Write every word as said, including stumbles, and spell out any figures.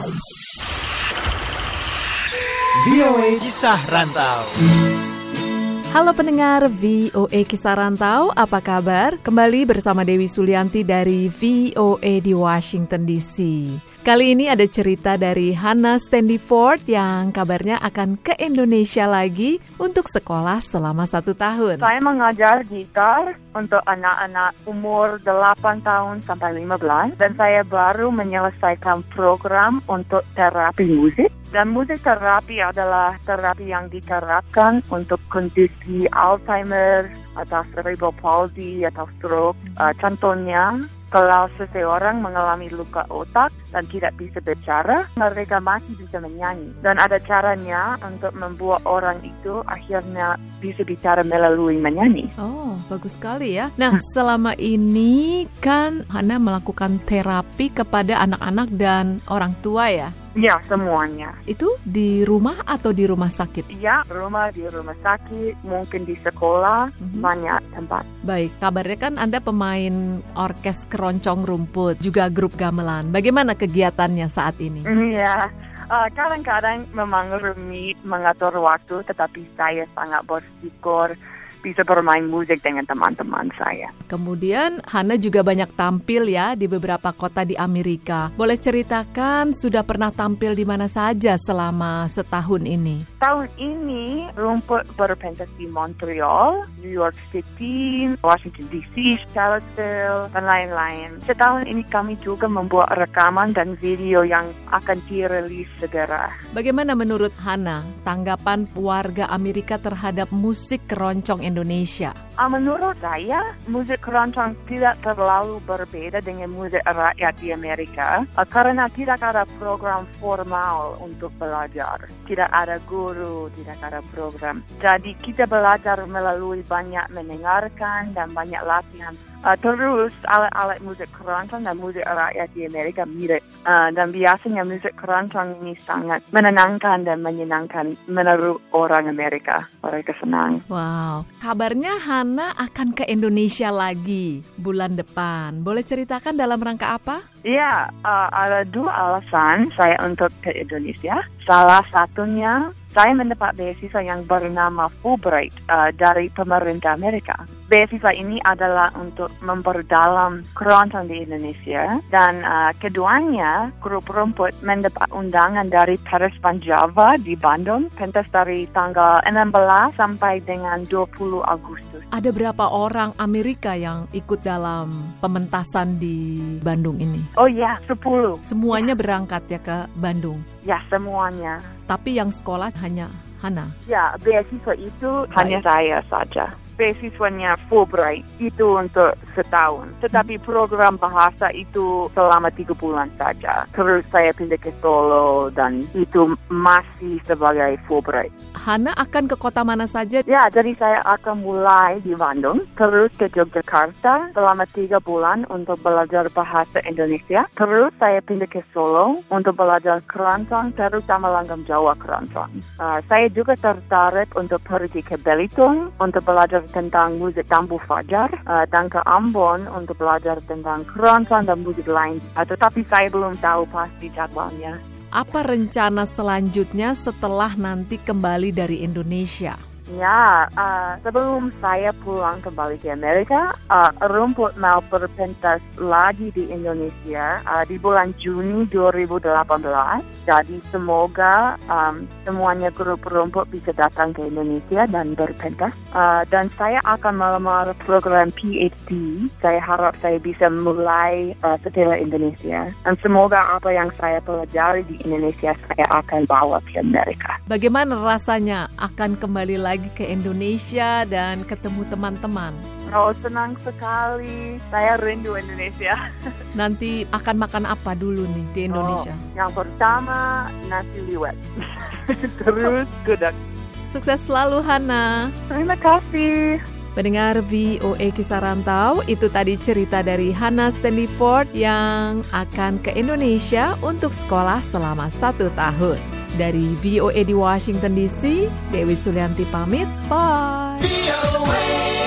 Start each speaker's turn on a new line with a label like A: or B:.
A: V O A Kisah Rantau.
B: Halo pendengar V O A Kisah Rantau, apa kabar? Kembali bersama Dewi Sulianti dari V O A di Washington D C. Kali ini ada cerita dari Hannah Standiford yang kabarnya akan ke Indonesia lagi untuk sekolah selama satu tahun.
C: Saya mengajar gitar untuk anak-anak umur delapan tahun sampai lima belas dan saya baru menyelesaikan program untuk terapi musik. Dan musik terapi adalah terapi yang diterapkan untuk kondisi Alzheimer atau cerebral palsy atau stroke. Uh, contohnya, kalau seseorang mengalami luka otak dan tidak bisa bicara, mereka masih bisa menyanyi. Dan ada caranya untuk membuat orang itu akhirnya bisa bicara melalui menyanyi.
B: Oh, bagus sekali ya. Nah, selama ini kan Hannah melakukan terapi kepada anak-anak dan orang tua ya?
C: Ya, semuanya.
B: Itu di rumah atau di rumah sakit?
C: Ya, rumah, di rumah sakit, mungkin di sekolah, mm-hmm. banyak tempat.
B: Baik, kabarnya kan Anda pemain orkes keroncong rumput, juga grup gamelan. Bagaimana kegiatannya saat ini?
C: Iya, uh, kadang-kadang memang rumit mengatur waktu, tetapi saya sangat bersyukur bisa bermain musik dengan teman-teman saya.
B: Kemudian Hannah juga banyak tampil ya di beberapa kota di Amerika. Boleh ceritakan sudah pernah tampil di mana saja selama setahun ini?
C: Tahun ini rumput berpentas di Montreal, New York City, Washington D C, Charlottesville, dan lain-lain. Setahun ini kami juga membuat rekaman dan video yang akan dirilis segera.
B: Bagaimana menurut Hannah tanggapan warga Amerika terhadap musik keroncong Indonesia?
C: Uh, menurut saya, musik keroncong tidak terlalu berbeda dengan musik rakyat di Amerika uh, karena tidak ada program formal untuk belajar. Tidak ada guru, tidak ada program. Jadi kita belajar melalui banyak mendengarkan dan banyak latihan. Uh, terus alat-alat musik keroncong dan musik rakyat di Amerika mirip. Uh, dan biasanya musik keroncong ini sangat menenangkan dan menyenangkan menurut orang Amerika. Mereka senang.
B: Wow. Kabarnya Hannah akan ke Indonesia lagi bulan depan. Boleh ceritakan dalam rangka apa?
C: Ya, uh, ada dua alasan saya untuk ke Indonesia. Salah satunya, saya mendapat beasiswa yang bernama Fulbright uh, dari pemerintah Amerika. Beasiswa ini adalah untuk memperdalam keroncong di Indonesia. Dan uh, keduanya, grup rumput mendapat undangan dari Paris Van Java di Bandung. Pentas dari tanggal enam belas sampai dengan dua puluh Agustus.
B: Ada berapa orang Amerika yang ikut dalam pementasan di Bandung ini?
C: Oh ya, sepuluh.
B: Semuanya ya. Berangkat ya ke Bandung?
C: Ya, semuanya.
B: Tapi yang sekolah hanya Hannah?
C: Ya, beasiswa itu Baik. hanya saya saja. Beasiswanya Fulbright itu untuk setahun. Tetapi program bahasa itu selama tiga bulan saja. Terus saya pindah ke Solo dan itu masih sebagai Fulbright.
B: Hannah akan ke kota mana saja?
C: Ya, jadi saya akan mulai di Bandung, terus ke Yogyakarta selama tiga bulan untuk belajar bahasa Indonesia. Terus saya pindah ke Solo untuk belajar keroncong, terutama langgam Jawa keroncong. Uh, saya juga tertarik untuk pergi ke Belitung untuk belajar tentang musik Tambu Fajar uh, dan ke Ambon untuk belajar tentang keroncong dan musik lain. Uh, tetapi saya belum tahu pasti jadwalnya.
B: Apa rencana selanjutnya setelah nanti kembali dari Indonesia?
C: Ya, uh, sebelum saya pulang kembali ke Amerika, uh, rumput mau berpentas lagi di Indonesia uh, di bulan Juni dua ribu delapan belas. Jadi semoga um, semuanya grup rumput bisa datang ke Indonesia dan berpentas. Uh, dan saya akan melamar program P H D. Saya harap saya bisa mulai uh, setelah Indonesia. Dan semoga apa yang saya pelajari di Indonesia saya akan bawa ke Amerika.
B: Bagaimana rasanya akan kembali lagi ke Indonesia dan ketemu teman-teman?
C: Oh, senang sekali. Saya rindu Indonesia.
B: Nanti akan makan apa dulu nih di Indonesia?
C: Oh, yang pertama, nasi liwet. Terus gudeg.
B: Sukses selalu, Hannah.
C: Terima kasih.
B: Pendengar V O A Kisah Rantau, itu tadi cerita dari Hannah Standiford yang akan ke Indonesia untuk sekolah selama satu tahun. Dari V O A di Washington D C, Dewi Sulianti pamit. Bye.